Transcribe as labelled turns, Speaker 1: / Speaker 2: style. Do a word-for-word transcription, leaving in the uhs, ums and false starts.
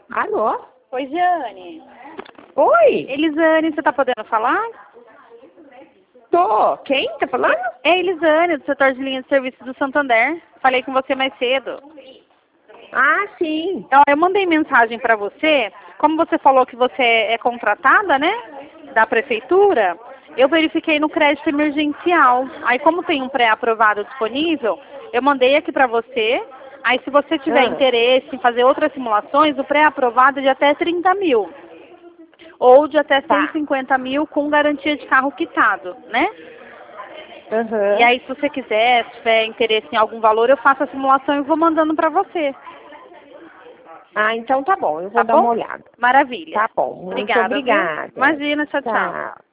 Speaker 1: Alô?
Speaker 2: Oi, Jane.
Speaker 1: Oi?
Speaker 2: Elisane, você tá podendo falar?
Speaker 1: Tô. Quem tá falando?
Speaker 2: É Elisane, do setor de linha de serviço do Santander. Falei com você mais cedo.
Speaker 1: Ah, sim.
Speaker 2: Então, eu mandei mensagem para você. Como você falou que você é contratada, né? Da prefeitura, eu verifiquei no crédito emergencial. Aí, como tem um pré-aprovado disponível, eu mandei aqui para você. Aí, se você tiver
Speaker 1: Ah.
Speaker 2: interesse em fazer outras simulações, o pré-aprovado é de até trinta mil. Ou de até
Speaker 1: Tá.
Speaker 2: cento e cinquenta mil com garantia de carro quitado, né?
Speaker 1: Uhum.
Speaker 2: E aí, se você quiser, se tiver interesse em algum valor, eu faço a simulação e vou mandando para você.
Speaker 1: Ah, então tá bom. Eu vou
Speaker 2: Tá
Speaker 1: dar uma
Speaker 2: bom?
Speaker 1: olhada.
Speaker 2: Maravilha.
Speaker 1: Tá bom. Muito
Speaker 2: Obrigada, viu?
Speaker 1: obrigada.
Speaker 2: Imagina, tchau, tchau.
Speaker 1: Tchau.